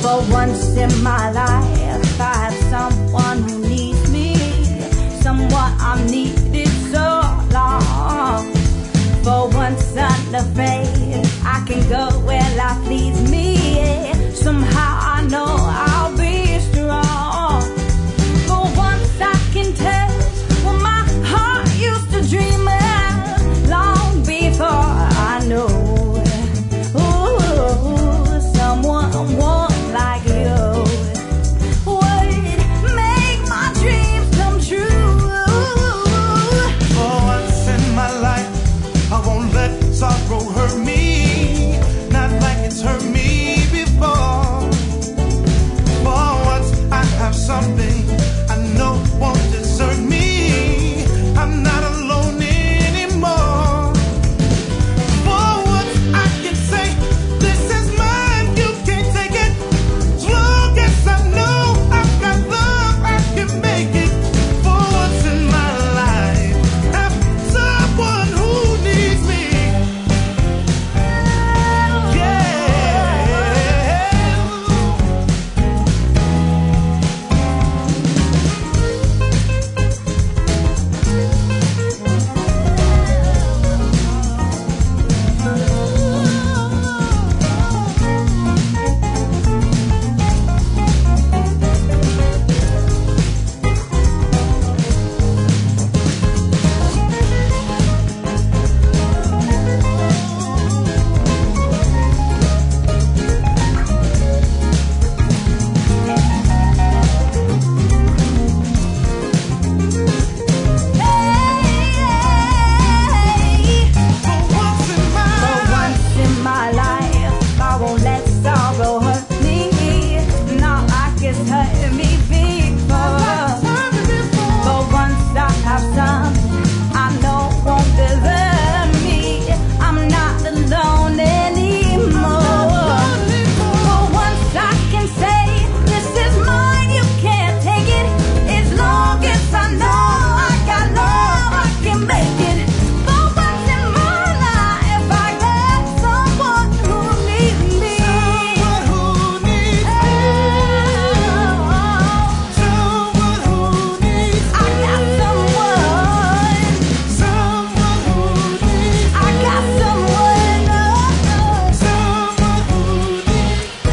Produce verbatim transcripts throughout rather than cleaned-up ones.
For once in my life, I have someone who needs me, someone I've needed so long. For once unafraid, I can go where life leads me. Somehow I know I'll be strong. For once I can touch what my heart used to dream of long before I know. Ooh, someone warm like you would make my dreams come true. For once in my life, I won't let sorrow hurt me, not like it's hurt me before. For once I have something I know won't desert me. I'm not alone anymore. For once I can say, this is mine, you can't take it. As long as I know I've got love, I can make it. For once in my life, have someone who needs me.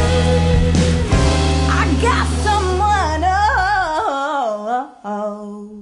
Oh.